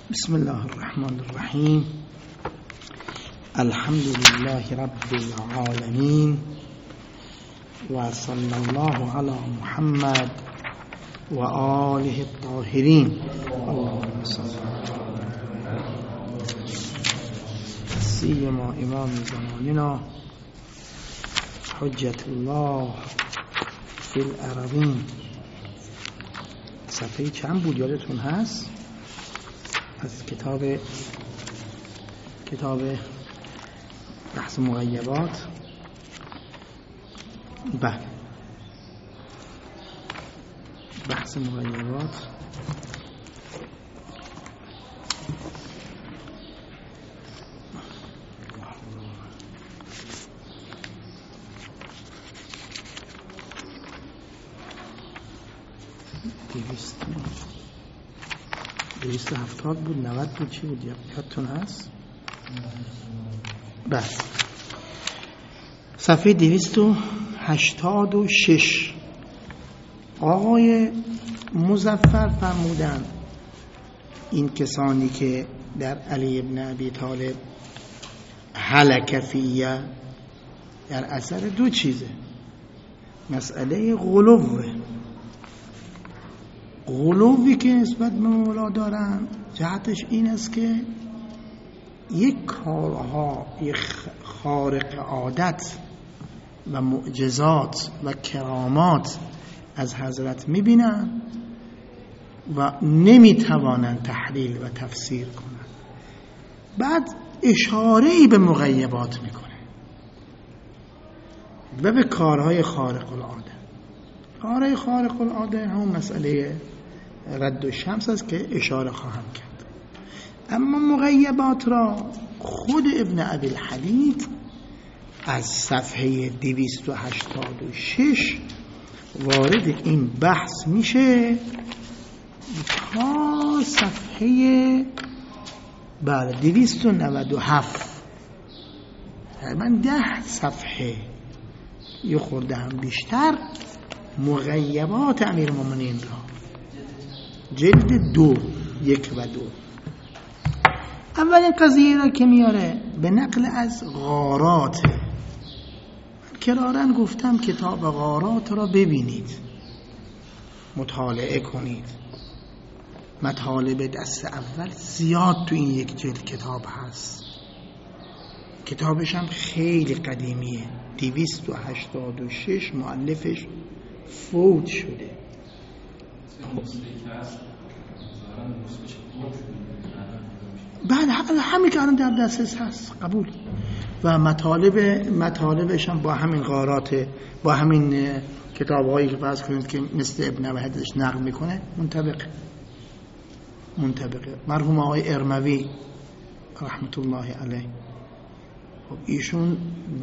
بسم الله الرحمن الرحیم. الحمد لله رب العالمین و صلی الله علی محمد و آله الطاهرین. اللهم صل سیما امام زماننا حجت الله فی الارضین. صفحه چند بود یادتون هست؟ از کتاب بحث مغیبات. بله، بحث مغیبات دویست هفتاد بود، 90 بود، چی بود یادتون هست؟ بله، صفحه 286. آقای مظفر فرمودن این کسانی که در علی ابن ابی طالب هلک فیه در اثر دو چیزه. مسئله غلوی که نسبت به مولا دارن جهتش این است که یک کارها، یک خارق عادت و معجزات و کرامات از حضرت میبینن و نمیتوانن تحلیل و تفسیر کنن. بعد اشاره‌ای به مغیبات میکنه و به کارهای خارق العاده. کارهای خارق العاده همون مسئله رد و شمس است که اشاره خواهم کرد. اما مغیبات را خود ابن ابی الحدید از صفحه 286 وارد این بحث میشه تا صفحه 297. من 10 صفحه یه خورده هم بیشتر مغیبات امیرالمومنین را، جلد 2 1 و 2. اولین قضیه را که میاره به نقل از غارات. کرارن گفتم کتاب غارات را ببینید، مطالعه کنید. مطالب دست اول زیاد تو این یک جلد کتاب هست. کتابش هم خیلی قدیمیه، 286. مؤلفش فوت شده. بعد همین که الان در دسترس هست قبول. و مطالبش هم با همین غارات، با همین کتاب‌هایی که فرض کنید که مثل ابن وحدش نقل میکنه منطبقه. مرحوم آقای ارموی رحمت الله علیه، خب ایشون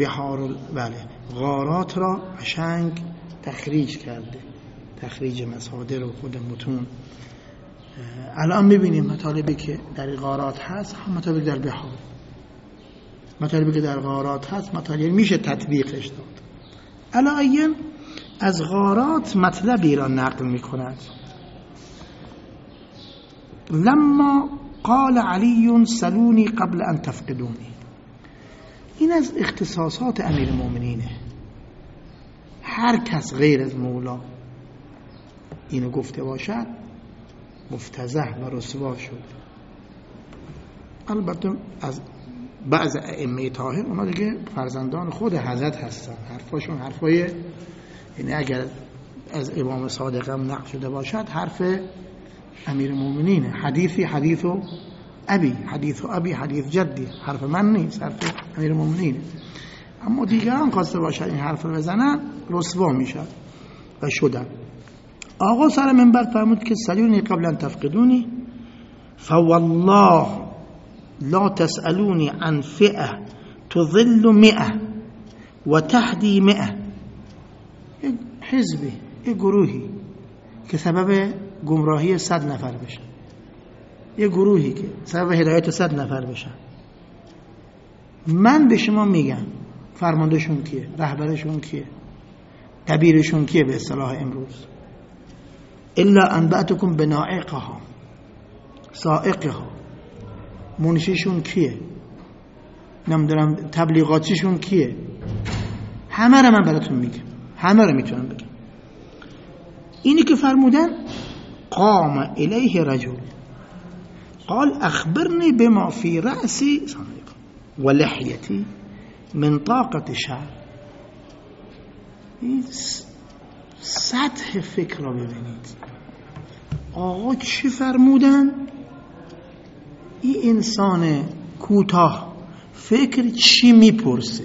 غارات را قشنگ تخریج کرده، تخریج مصادر و خود متون. الان میبینیم مطالبی که در غارات هست هم مطالبی در بحار، مطالبی که در غارات هست مطالبی میشه تطبیقش داد. علایاً از غارات مطلبی را نقل میکند. لما قال علی سلونی قبل ان تفقدونی. این از اختصاصات امیر المؤمنینه. هر کس غیر از مولا اینو گفته باشد مفتضح و رسوا شد. البته از بعض ائمه طاهر اونا دیگه فرزندان خود حضرت هستن، حرفاشون حرفای، یعنی اگر از امام صادق هم نقل شده باشد حرف امیر المؤمنینه. حدیث ابی حدیث جدی، حرف من نیست، حرف امیر المؤمنینه. اما دیگران خواسته باشد این حرف رو بزنن رسوا میشد و شدن. آقا سر منبر فرمود که سلونی قبل ان تفقدونی فوالله لا تسألونی عن فئه تضل 100 و تهدی 100. یک حزبی، یک گروهی که سبب گمراهی 100 نفر بشه، یک گروهی که سبب هدایت 100 نفر بشه. من به شما میگم فرماندهشون کیه، رهبرشون کیه، دبیرشون کیه به اصطلاح امروز؟ الا انبأتكم بنائقها، سائقها، منشیشون کیه، نمیدونم تبلیغاتیشون کیه، همه رو من براتون میگم، همه رو میتونم بگم. اینی که فرمودن قام الیه رجل قال اخبرنی بما فی رأسی و لحیتی من طاقت شعر. سطح فکر را ببینید. آقا چی فرمودن؟ این انسان کوتاه فکر چی میپرسه؟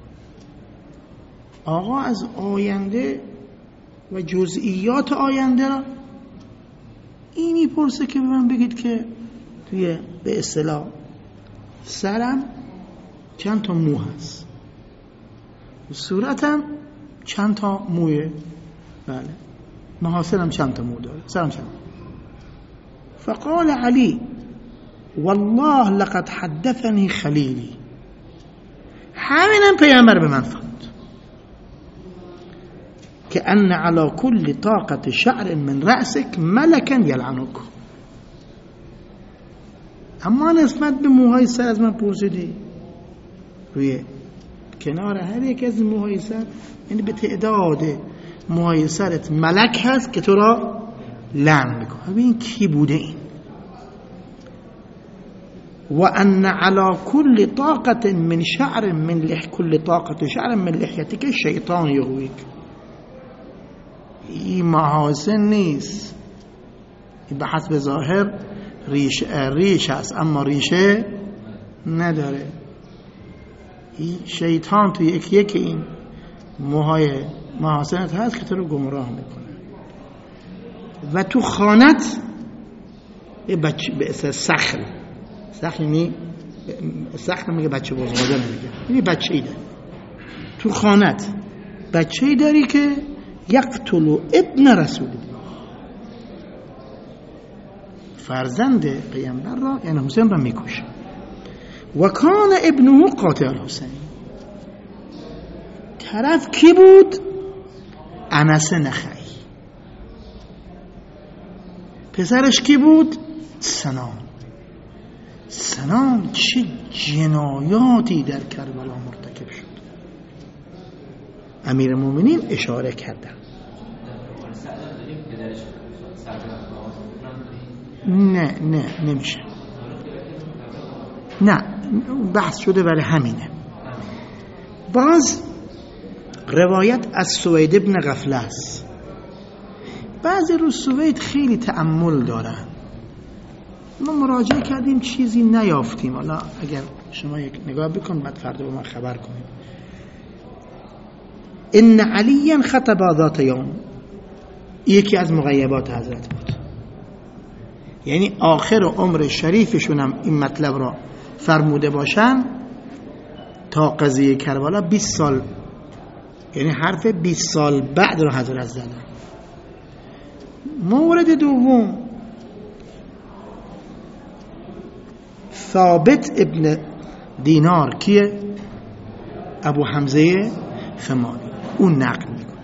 آقا از آینده و جزئیات آینده را این میپرسه که به من بگید که توی به اصطلاح سرم چند تا مو هست، صورتم چند تا موه، بله، محاصرم چند تا مو داره، سرم چند. فقال علی والله لقد حدثني خلیلی. همینم پیامبر به من فرمود که ان على كل طاقة شعر من رأسك ملكا يلعنك. اما نسبت به موهای سر از من پرسیدی، روی کنار هر یک از موهای سر، یعنی به تعداد موهای سرت ملک هست که تو را لعن میکنه. ببین کی بوده این؟ و ان على كل طاقة من شعر من كل طاقة شعر من لحيتك شیطان یغویک. این محاسن نیست، این به حسب ظاهر ریش هست اما ریشه نداره. این شیطان توی یکی این موهای محاسنت هست که تو رو گمراه میکنه. و تو خانت یه بچه به اسم سخل یعنی سخل میگه بچه بزرگه نمیگه، یعنی بچه ای داری تو خانت، بچه ای داری که یقتل ابن رسول، فرزند پیامبر را یعنی حسین را میکشه. و کان ابنه قاتل حسین. طرف کی بود؟ انس نخعی. پسرش کی بود؟ سنان چه جنایاتی در کربلا مرتکب شد. امیر المؤمنین اشاره کردن. نه نمیشه، نه بحث شده برای همینه. باز روایت از سوید ابن غفله است. بعضی رو سوید خیلی تأمل دارن، ما مراجعه کردیم چیزی نیافتیم. حالا اگر شما یک نگاه بکن بعد فردا به ما خبر کنید. ان علی خطب ذات یوم، یکی از مغیبات حضرت بود، یعنی آخر عمر شریفشون هم این مطلب را فرموده باشن تا قضیه کربلا 20 سال، یعنی حرف 20 سال بعد رو حضرت زدن. مورد دوم ثابت ابن دینار کیه؟ ابو حمزه خماری، اون نقل میکنه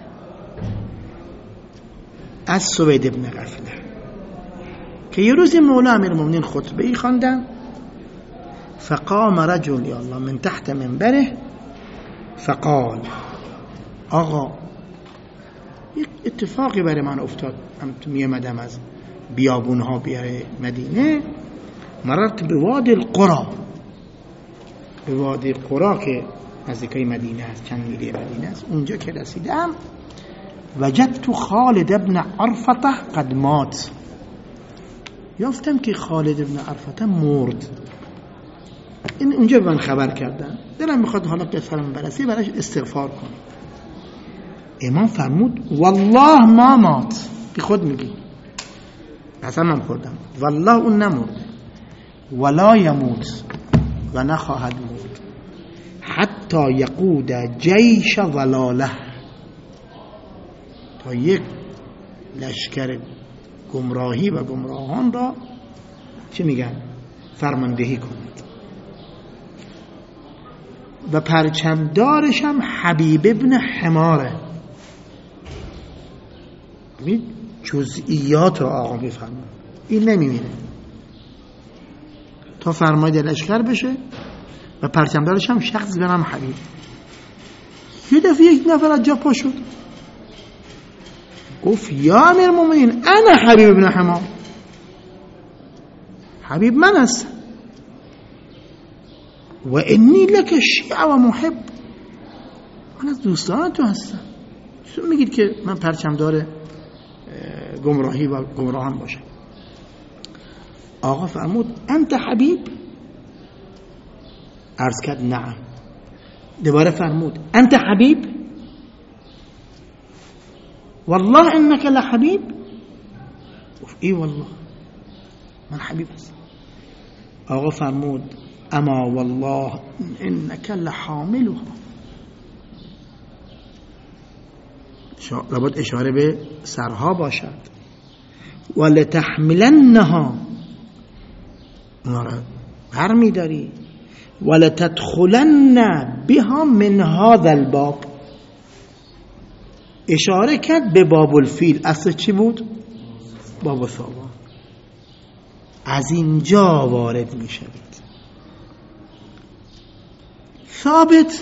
از سوید ابن غفله که یه روزی مولا امیرالمومنین خطبه ای خواندن. فقام رجل یا الله من تحت منبره فقال، آقا یک اتفاقی برای من افتاد. من میامدم از بیابونها بیاره مدینه، مررت به وادی القرى، به وادی قرا که نزدیکای مدینه است، چند میلی مدینه است. اونجا که رسیدم وجدت خالد ابن عرفته قد مات، یافتم که خالد ابن عرفته مرد. این اونجا به من خبر کردن، دلم میخواد حالا قصه من برسی براش استغفار کنم. امام فرمود والله ما مات، بی خود میگی قسم من خوردم والله اون نمرد، ولا یموت و نخواهد مرد حتی یقود جیش ضلاله، تا یک لشکر گمراهی و گمراهان را چه میگن فرماندهی کنید. و پرچمدارش هم حبیب ابن حماره. ببین جزئیات رو آقا میفرمون، این نمیمیره تا فرماید لشکر بشه و پرچمدارش هم شخص به نام حبیب. یه دفعه یک نفر از جا پا شد، گفت یا امیر المؤمنین انا حبیب ابن حمار، حبیب من هستم، و انی لک شیع و محب، من از دوستان تو هستم، چطور میگید که من پرچمدار گمراهی و گمراهان باشم؟ آقا فرمود انت حبیب؟ عرض کرد نعم. دوباره فرمود انت حبیب؟ والله انك لحبیب؟ گفت ای والله من حبیب هستم. آقا فرمود اما والله انك لحاملها، لابد اشاره به سرها باشد، ولتحملنها، اونا را برمی داری، ولتدخلن بها من هذا الباب، اشاره کرد به باب الفیل. اصل چی بود؟ باب ثوبان. از اینجا وارد می شود. ثابت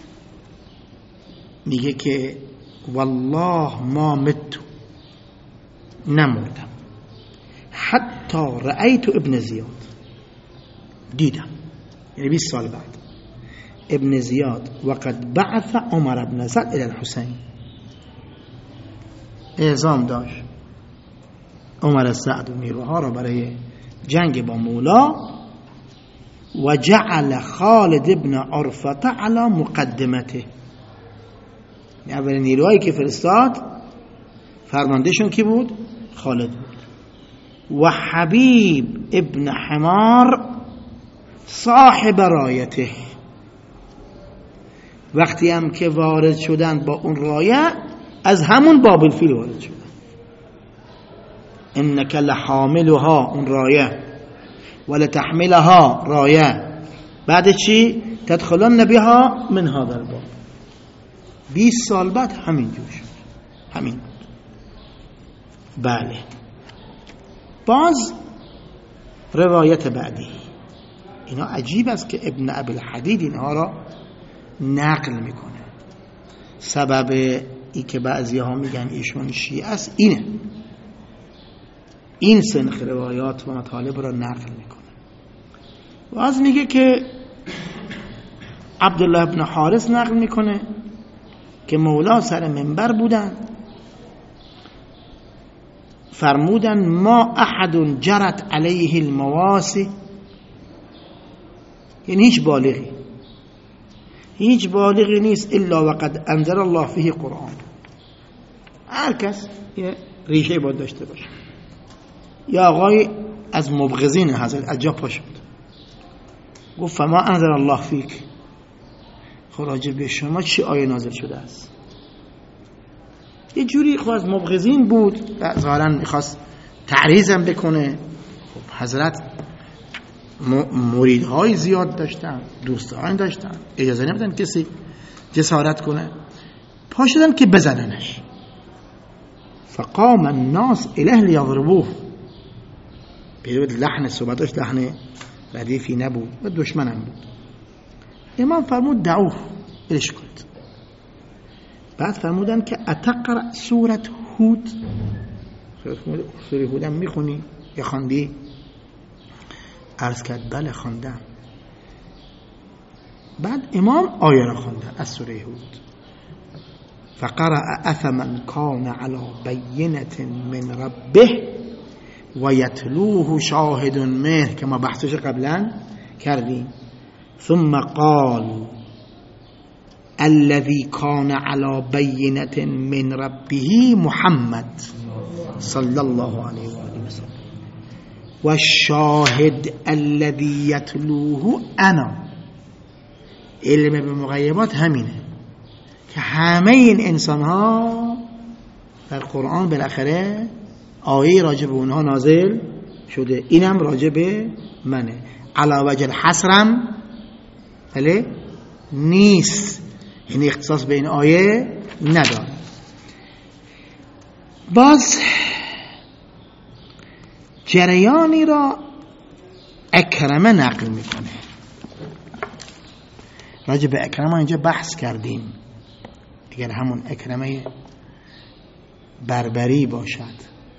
میگه که والله ما مت، نمردم، حتی رأیت ابن زیاد، دیدم، یعنی 20 سال بعد ابن زیاد وقد بعث عمر بن سعد الى الحسین، اعزام داشت عمر سعد و نیروها را برای جنگ با مولا، و جعل خالد بن عرفة على مقدمته، اولین نیروهایی که فرستاد فرماندهشون کی بود؟ خالد بود. و حبیب ابن حمار صاحب رایته، وقتی هم که وارد شدن با اون رایه، از همون باب الفیل وارد شدن. انک لحاملها، اون رایه، ولتحملها رایه، بعد چی؟ تدخلن بها من هذا الباب. 20 سال بعد همین جور شد، همین بود. بله. باز روایت بعدی، اینا عجیب است که ابن ابی الحدید اینها را نقل میکنه. سبب ای که بعضی ها میگن ایشون شیعه است اینه، این سنخ روایات و مطالب را نقل میکنه. باز میگه که عبدالله ابن حارث نقل میکنه که مولا سر منبر بودن، فرمودن ما احد جرت علیه المواسی، یعنی هیچ بالغی نیست الا وقد انزل الله فیه قرآن. هر کس یه ریشه باید داشته باشه. یا آقای از مبغضین حضرت از جا پا شد، گفت فما انزل الله فیک، خراجه به شما چی آیه نازل شده است؟ یه جوری خب از مبغضین بود، ظاهرا میخواست تعریضم بکنه. خب حضرت مریدهای زیاد داشتن، دوستان داشتن، اجازه نمیدن کسی جسارت کنه. پا شدن که بزننش، فقام الناس الیه لیضربوه، پیرود لحن صحبتش لحن ردیفی نبود و دشمنم بود. امام فرمود دعوه، برش کنید. بعد فرمودن که اتقرأ سورت هود، سوره هود هم میخونی یا خواندی؟ عرض کرد بله خواندم. بعد امام آیه را خواندن از سوره هود، فقرأ افمن کان علی بینة من ربه و یتلوه شاهد منه، که ما بحثش قبلا کردیم. ثم قال الذي كان على بینة من ربه محمد صلی الله علیه و آله و سلم و الشاهد الذي يتلوه انا. علم به مغیبات همینه که همه این انسان ها در قرآن بالاخره آیه راجع به اونها نازل شده، اینم راجع به منه. علی وجه الحصرم بله نیست، یعنی اختصاص به این آیه نداره. باز جریانی را اکرمه نقل میکنه. راجع به اکرمه اینجا بحث کردیم. اگر همون اکرمه بربری باشد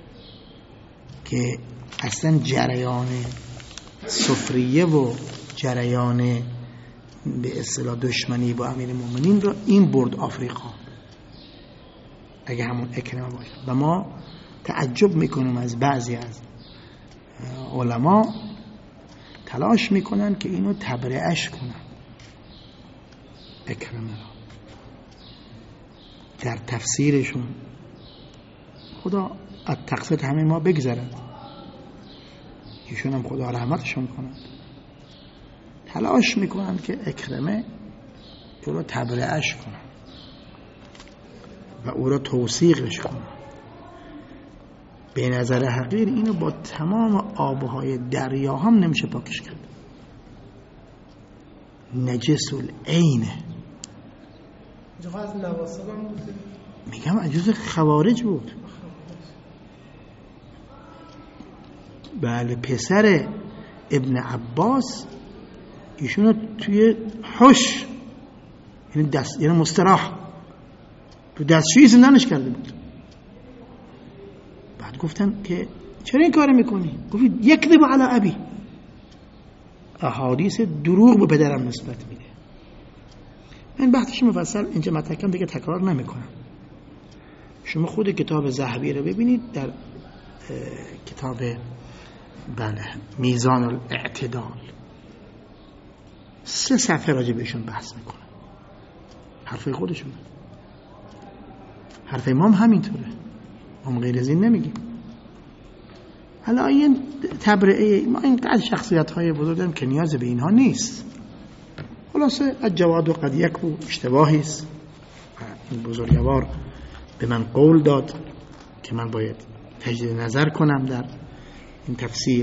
که اصلا جریان سفریه و جریان به اصطلاح دشمنی با امیرالمومنین رو این برد آفریقا، اگه همون اکرمه باشه. و ما تعجب میکنیم از بعضی از علما تلاش میکنن که اینو تبرئه‌اش کنن، اکرمه را در تفسیرشون. خدا از تقصیر همه ما بگذرد، ایشون هم خدا رحمتشون کنند. تلاش میکنن که اکرمه او رو تبرئه‌اش کنن و او رو توثیقش کنن. به نظر حقیر اینو با تمام آبهای دریا هم نمیشه پاکش کرد، نجس العینه. میگم عجوز خوارج بود. بله، پسر ابن عباس ایشونو توی حش، یعنی مستراح، تو دستشویی زندانش کرده بود. بعد گفتن که چرا این کار میکنی؟ گفتید یکذب علی ابی، احادیث دروغ به پدرم نسبت میده. من بحثش مفصل اینجا مطرح کردم، دیگه تکرار نمیکنم. شما خود کتاب ذهبی رو ببینید، در کتاب بله میزان الاعتدال 3 صفحه راجع بهشون بحث میکنه. حرفای خودشون، حرف امام همینطوره، ما غیر از این نمیگیم. حالا این تبرئه، ما اینقدر شخصیت های بزرگ داریم که نیاز به اینها نیست. خلاصه الجواد و قد یکو اشتباهی است. این بزرگوار به من قول داد که من باید تجدید نظر کنم در این تفسیر.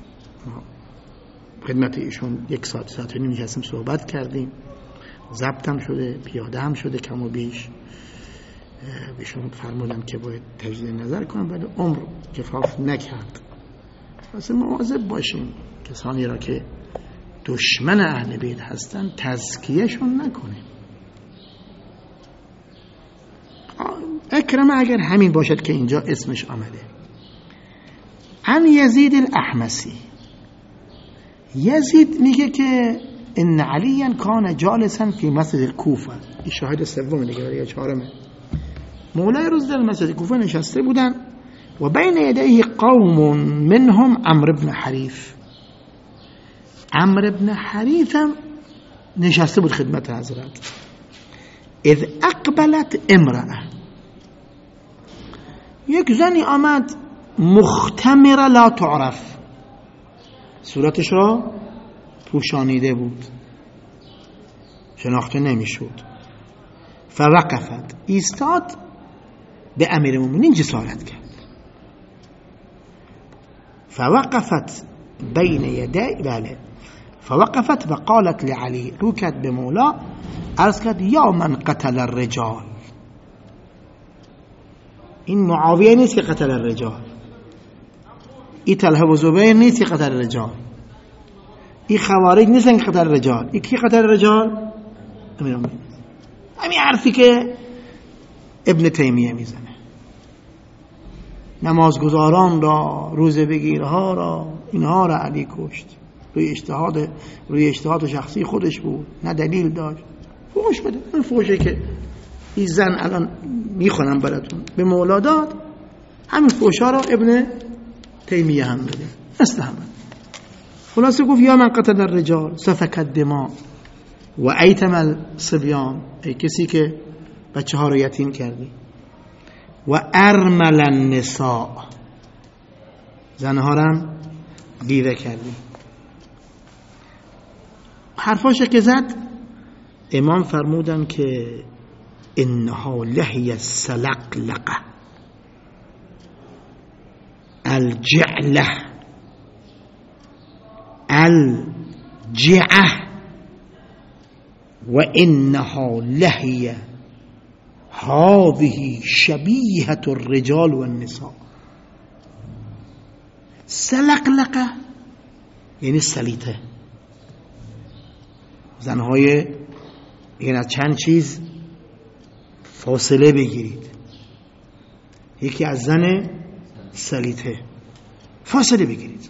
خدمت ایشون 1 ساعت و نیم نشستیم صحبت کردیم، ضبط هم شده، پیاده هم شده کم و بیش. بهشون فرمودم که باید تجدید نظر کنم، ولی عمر کفاف نکرد. واسه مواظب باشیم کسانی را که دشمن اهل بیت هستن تزکیهشون نکنیم. اکرمه اگر همین باشد که اینجا اسمش آمده. عن یزید الاحمسی، یزید میگه که ان علی کان جالسا فی مسجد کوفه. این شاهد سوم دیگه یا چهارمه. مولای روز در مسجد کوفه نشسته بودن و بین یدیه قوم منهم عمرو بن حریث. عمرو بن حریث هم نشسته بود خدمت حضرت. اذ اقبلت امرأه، یک زنی آمد مختمره لا تعرف، صورتش را پوشانیده بود، شناخته نمیشد. فوقفت، ایستاد، به امیرالمومنین جسارت کرد. فوقفت بین یدی، بله، فوقفت و قالت لعلی، رو کرد به مولا، عرض کرد یا من قتل الرجال. این معاویه نیست که قتل الرجال، این طلحه و زبیر نیست که قتل الرجال، این خوارج نیستن که قتل الرجال. این کی قتل الرجال؟ امیرالمومنین. همین حرفی که ابن تیمیه میزنه، نمازگزاران را، روزه بگیرها را، اینها را علی کشت. روی اجتهاد شخصی خودش بود، نه دلیل داشت. فوش بده. این فوشی که این زن الان میخونم براتون به مولا داد، همین فوشا را ابن تیمیه هم بده، مثل همه. خلاصه گفت یا من قتل الرجال سفک الدماء و ایتم الصبیان، ای کسی که بچه ها رو یتیم کردی، و ارمل النساء، زنها رو هم بیوه کردی. حرفاش که زد، امام فرمودن که انها لحی السلقلقه الجعله الجعه و انها لحی هذه شبیهة الرجال والنساء. سلقلقه یعنی سلیطه. زنهای یعنی از چند چیز فاصله بگیرید. یکی از زن سلیطه فاصله بگیرید.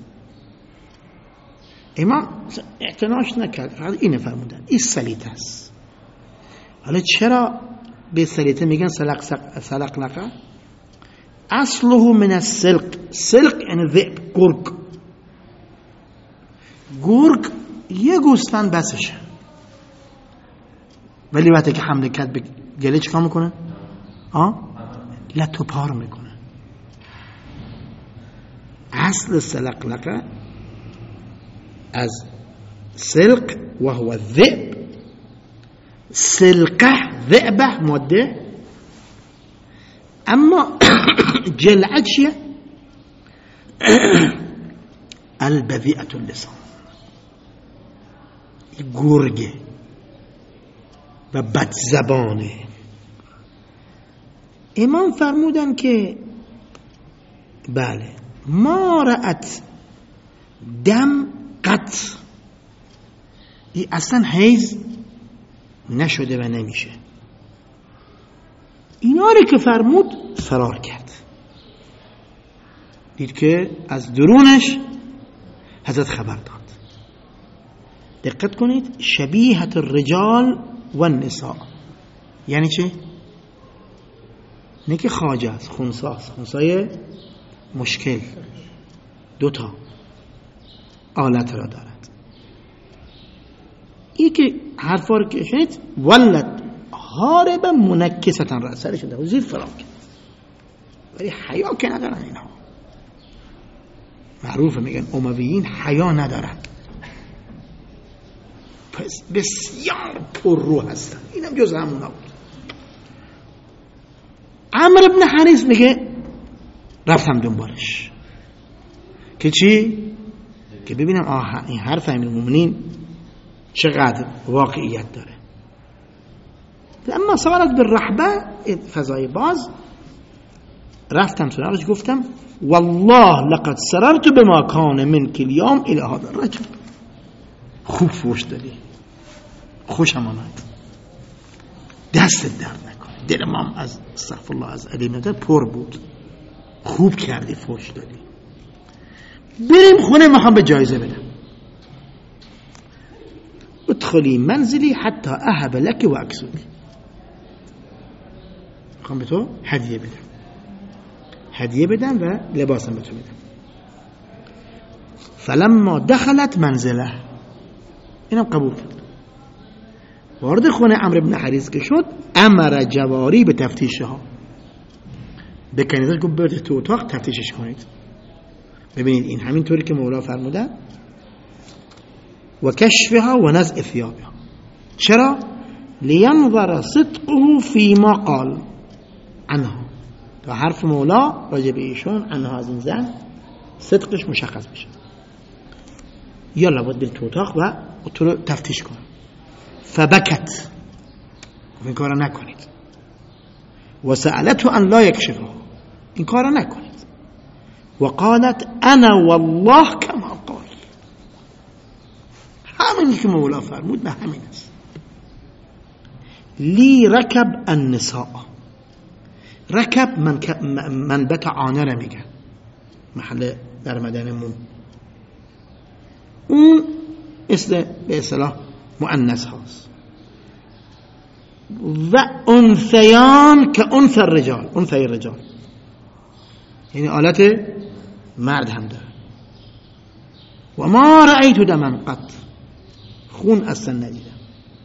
امام اعتناش نکرد، فقط اینه فرمودن این سلیطه است. حالا چرا به سلیطه میگن سلقلقه؟ اصله من السلق. سلق یعنی ذئب، گرگ یه گوسفند بسشه، ولی وقتی که حمله کرد به گله چیکار میکنه؟ لتو پار میکنه. اصل سلقلقه از سلق و هو الذئب. سلقه ذئبه ماده، اما جلعه چیه؟ البذیئة اللسان، گرگه و بد زبانه. امام فرمودن که بله ما رأت دم قط، این اصلا حیض نشده و نمیشه. اینا رو که فرمود فرار کرد، دید که از درونش حضرت خبر داد. دقت کنید، شبیهت الرجال و النساء یعنی چه؟ نه که خواجه است، خونساست، خونسای مشکل، دوتا آلت را دارد. این که حرفا رو که شنید ولد هارب منکستن را سرش شده و زیر فرار کرد، ولی حیا که ندارن اینها. معروفه میگن امویین حیا ندارن، پس بسیار پر رو هستن. اینم جز همونا بود. عمرو بن حریث میگه رفتم دنبالش که چی؟ که ببینم این حرف امیرالمومنین چقدر واقعیت داره. اما صارت بالرحبه، فضای باز، رفتم سراغش گفتم والله لقد سررت بما كان منك اليوم الى هذا الرجل. خوب فوش دادی، خوشم آمد، دست درد نکنه. دل ما از استغفر الله از علی ندار پر بود. خوب کردی فوش دادی. بریم خونه، میخوام به جایزه بدم. ادخلی منزلی حتی اهب لك و اکسوک. میخوام به تو هدیه بدم و لباسم به تو بدم. فلما دخلت منزله، اینم قبول کرد. وارد خونه عمرو بن حریث که شد، امر جواری به تفتیشها. بکنیدش گفت برید تو اتاق تفتیشش کنید. ببینید این همین طوری که مولا فرمودن و کشفها و نزع ثيابها. چرا؟ لینظر صدقه فيما قال عنها، تا حرف مولا راجع به ایشون عنها از این زن صدقش مشخص بشه. یالا باید برید تو اتاق و تو رو تفتیش کن. فبکت، این کارو نکنید. و سألته ان لا یکشفه، این کارو نکنید. و قالت انا والله کما قال، همینی که مولا فرمود نه همین است. لی رکب النساء، رکب منبت عانه را میگن، محل در مدنمون اون مثل به اصطلاح مؤنث هاست. و انثیان که انثی الرجال، یعنی آلت مرد هم داره. و ما رأیت دما قط، خون اصلا ندیدم.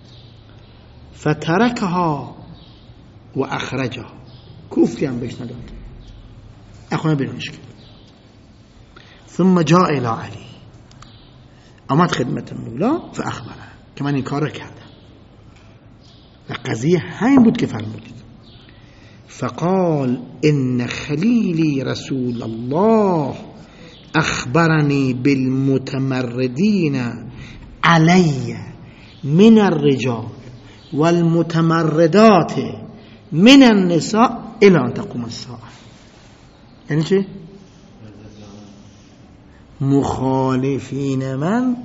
فترکها و اخرجها، کوفتی هم بهش نداد، اخونه بیرونش کرد. ثم جاء الى علی، آمد خدمت مولا فاخبره که من این کار رو کردم و قضیه همین بود که فرمودید. فقال ان خلیلی رسول الله اخبرنی بالمتمردین علی من الرجال والمتمردات من النساء الى ان تقوم الساعه. یعنی چی؟ مخالفین من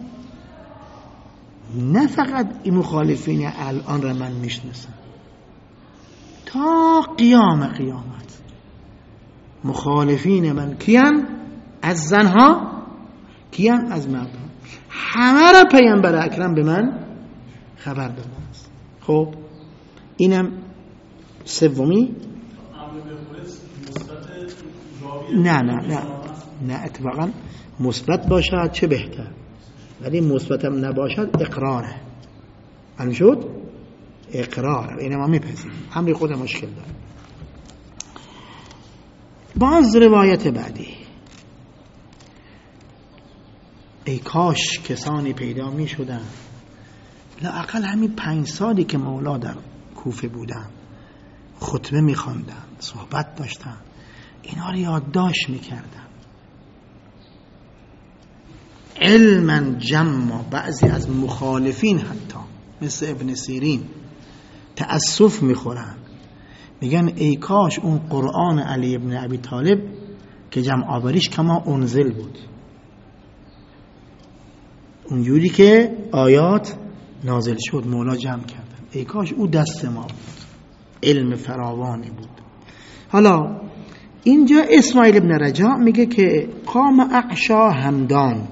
نه فقط این مخالفین الان را من میشناسم، تا قیامت مخالفین من کیان؟ از زنها، کیان؟ از مردان. همه را پیامبر اکرم به من خبر داده است. خب اینم سومی. نه اتفاقا مثبت باشد چه بهتر، ولی مثبت هم نباشد اقراره. معلوم شد؟ اقرار اینم ما میپذیریم، امر خود مشکل داره. باز روایت بعدی، ای کاش کسانی پیدا می شدن لااقل همین 5 سالی که مولا در کوفه بودن خطبه می خواندن، صحبت داشتن، اینا رو یادداشت می کردن، علما جمع. بعضی از مخالفین حتی مثل ابن سیرین تأسف می خورن، میگن ای کاش اون قرآن علی ابن ابی طالب که جمع آوریش کما انزل بود، اونجوری که آیات نازل شد مولا جمع کردن، ای کاش او دست ما بود، علم فراوانی بود. حالا اینجا اسماعیل ابن رجاء میگه که قام اعشا همدان.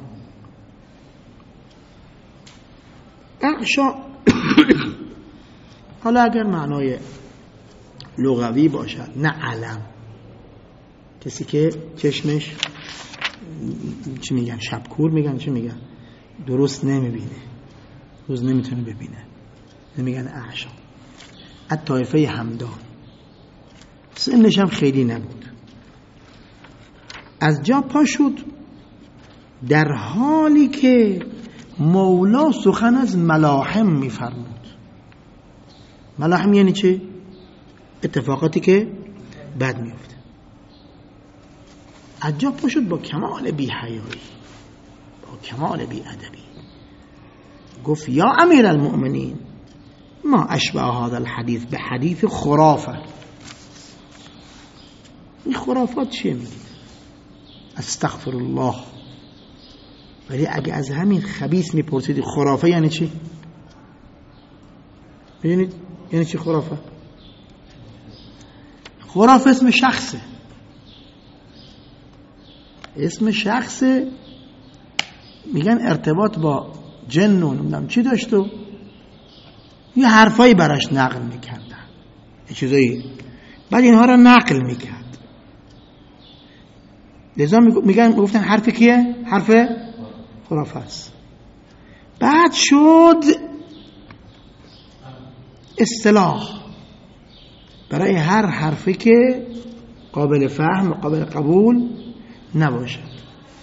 اعشا حالا اگر معنای لغوی باشد نه علم، کسی که چشمش چی میگن شبکور میگن، چی میگن درست نمیبینه، روز نمیتونه ببینه، نمیگن اعشا. الطائفه همدان، سنش هم خیلی نبود، از جا پا شد در حالی که مولا سخن از ملاحم میفرمود. ملاحم یعنی چه؟ اتفاقاتی که بد میفته. از جا پا شد با کمال بی حیایی، با کمال بی ادبی، گفت یا امیر المؤمنین ما اشبه هذا الحدیث به حدیث خرافه. این خرافات چیه میگید؟ استغفر الله. ولی اگه از همین خبیث میپرسید خرافه یعنی چی؟ ببینید یعنی چی خرافه؟ خرافه اسم شخصه، اسم شخصه، میگن ارتباط با جن و نمیدونم چی داشت و یه حرفایی براش نقل میکردن، یه چیزایی، بعد اینها را نقل میکرد. لذا میگن گفتن حرف کیه؟ حرف خرافه است. بعد شد اصطلاح برای هر حرفی که قابل فهم و قابل قبول نباشد.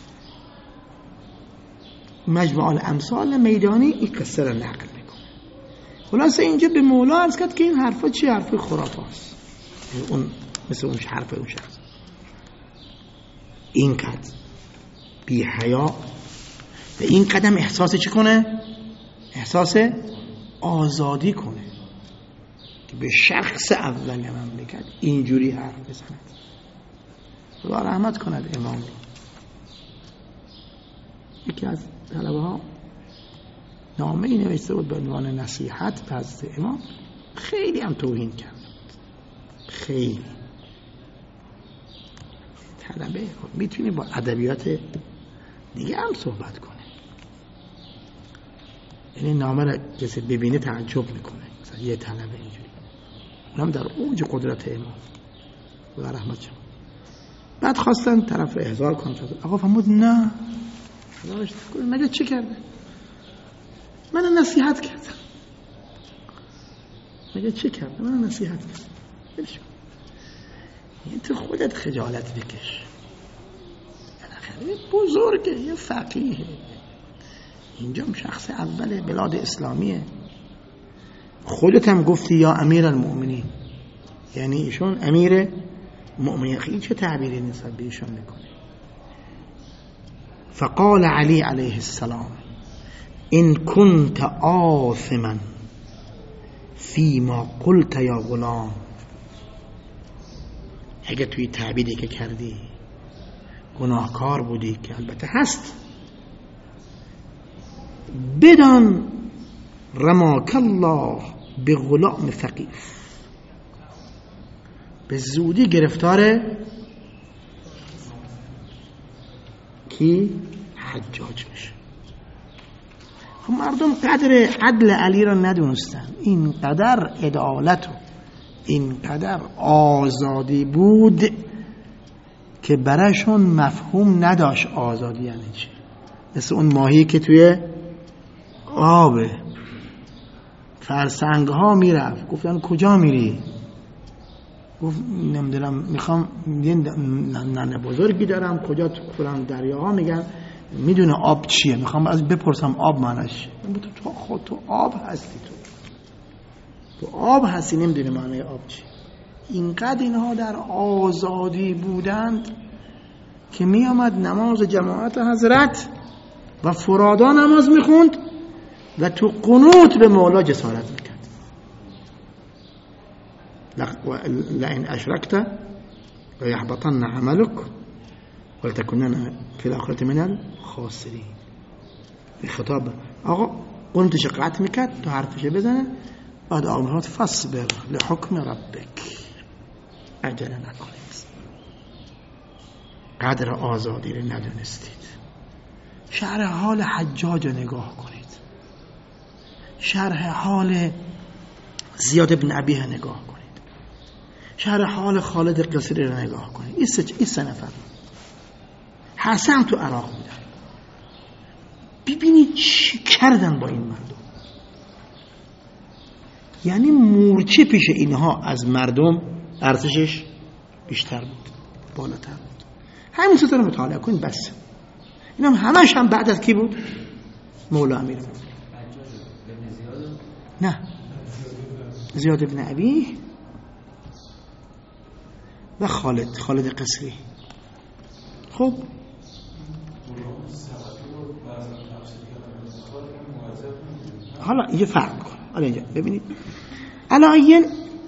مجمع الامثال میدانی این قصه را نقل میکنه. خلاصه اینجا به مولا عرض کرد که این حرفا چی؟ حرف خرافه است. اون مثل اون حرف اون شخص این قد بی حیا و این قدم احساس چی کنه؟ احساس آزادی کنه که به شخص اول مملکت اینجوری حرف بزند. خدا رحمت کند امام. یکی از طلبه ها نامه ای نوشته بود به عنوان نصیحت به حضرت امام، خیلی هم توهین کرد، خیلی. طلبه میتونی با ادبیات دیگه هم صحبت کنه، یعنی نامه را کسی ببینه تعجب میکنه، مثلا یه طلبه اینجوری، اونم در اوج قدرت امام خدا رحمت شد. بعد خواستن طرف احضار کنن، آقا فرمود نه، مگه چه کرده؟ من نصیحت کردم. مگه چه کرده؟ من نصیحت کردم. بلشون این تو خودت خجالت بکش، بالاخره بزرگه، یه فقیه، اینجا شخص اول بلاد اسلامیه، خودت هم گفتی یا امیر المؤمنین، یعنی ایشون امیر مؤمنین، خیلی چه تعبیری نسبت به ایشون میکنه. فقال علی علیه السلام ان كنت آثما فيما قلت یا غلام، اگه توی تعبیری که کردی گناهکار بودی که البته هست. بدان رماک الله به غلام ثقیف، به زودی گرفتار کی؟ حجاج میشه. خب مردم قدر عدل علی را ندونستن، اینقدر عدالت و اینقدر آزادی بود که براشون مفهوم نداشت آزادی یعنی چی. مثل اون ماهی که توی آبه، فرسنگ ها میرفت، گفتن کجا میری؟ گفت نمیدونم میخوام یه ننه بزرگی دارم کجا تو فلان دریاها میگن میدونه آب چیه، میخوام از بپرسم آب معنیش چیه. تو خود تو آب هستی، تو آب هستی نمیدونی معنی آب چیه. اینقدر اینها در آزادی بودند که میامد نماز جماعت حضرت و فرادا نماز میخوند و تو قنوت به مولا جسارت میکرد. لئن اشرکت لیحبطن عملک ولتكونن فی الآخرة من الخاسرین. به خطاب آقا قنوتش قطع میکرد تا حرفش بزنه، بعد آقا میخواد فاصبر لحکم ربک، عجله نکنید. قدر آزادی رو ندونستید. شرح حال حجاج رو نگاه کنید، شرح حال زیاد بن ابیه نگاه کنید، شرح حال خالد قصری رو نگاه کنید. این سه نفر حسن تو عراق بودن، ببینید چی کردن با این مردم. یعنی مورچه پیش اینها از مردم ارزشش بیشتر بود، بالاتر بود. همین سطور مطالعه کنید بس. این همش هم بعد از کی بود؟ مولا امیر بود. نه، زیاد ابن ابی و خالد قصری. خب حالا یه فرق کن. حالا اینجا ببینید علایین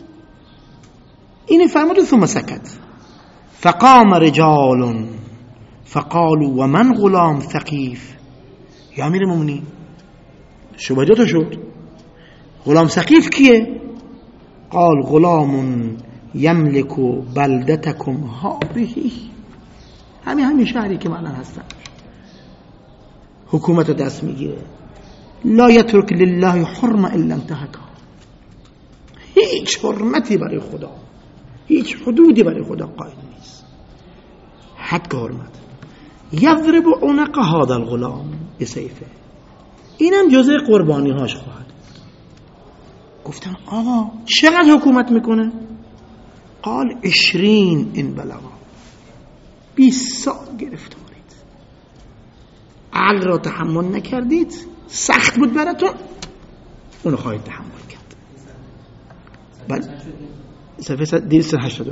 این فرمود ثم سکت فقام رجال فقالوا و من غلام ثقیف. یا امیر مومنین شبه دوتا شد. غلام ثقیف کیه؟ قال غلام یملک بلدتکم هذه، همین شهری که من هستم، حکومت دست میگیره. لا یترک لله حرمه الا انتهکها، هیچ حرمتی برای خدا، هیچ حدودی برای خدا قائل نیست. حد حرمت. یضرب عنق هذا الغلام بسیفه، اینم جزء قربانی هاش خواهد. گفتن آقا چقدر حکومت میکنه؟ قال 20 ان بلغا، 20 سال گرفتارید، عقل را تحمل نکردید، سخت بود براتون، اونو خواهید تحمل کرد. بله صفحه 289.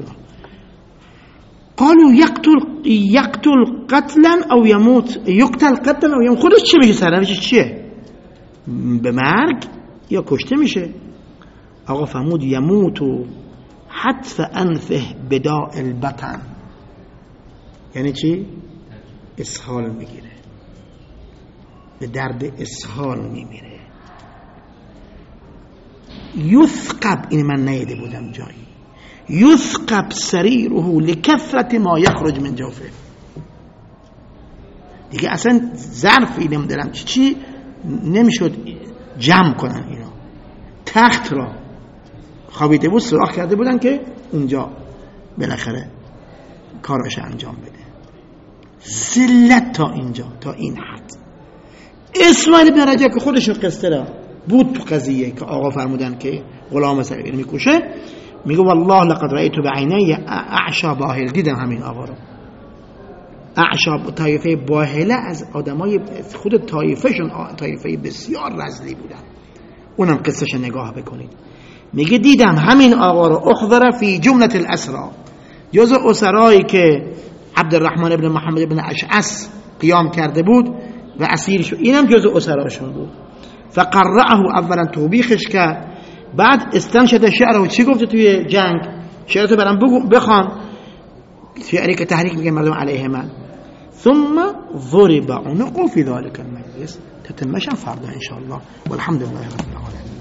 قالوا يقتل قتلا او يموت، يقتل قتلا او يموت. خودش چی میشه؟ سرنوشتش چیه؟ به مرگ یا کشته میشه؟ آقا فرمود یموت حتف انفه بداء البطن، یعنی چی؟ اسهال میگیره، به درد اسهال میمیره. یثقب، این من نیده بودم جایی، یثقب سریره لکثرت ما یخرج من جوفه. دیگه اصلا ظرفی نمیدارم چی نمیشد جمع کنن. اینا تخت را خوابیده بود، سوراخ کرده بودن که اونجا بالاخره کارش انجام بده. ذلت تا اینجا، تا این حد. اسماعیل بن رجب که خودش قصه را بود تو قضیه که آقا فرمودن که غلام صغیر میکشه، میگه والله لقد رأیت بعینی اعشا باهل، دیدم همین آقا رو. اعشا طایفه باهله از آدمای خود طایفهشون، طایفه بسیار رذلی بودن. اونم قصهش نگاه بکنید. میگه دیدم همین آقا رو احضر فی جمله الاسرا، جز اسرایی که عبدالرحمن ابن محمد ابن اشعث قیام کرده بود و اسیر شد، اینم جز اسراشون بود. فقرعه، اولا توبیخش کرد، بعد استنشد شعره. چی گفته توی جنگ؟ شعرتو برام بخوان. شعری که تحریک میگه مردم علیه من. ثم ضرب عنق في ذلك المجلس. تتمشى فردا إن شاء الله، والحمد لله رب العالمين.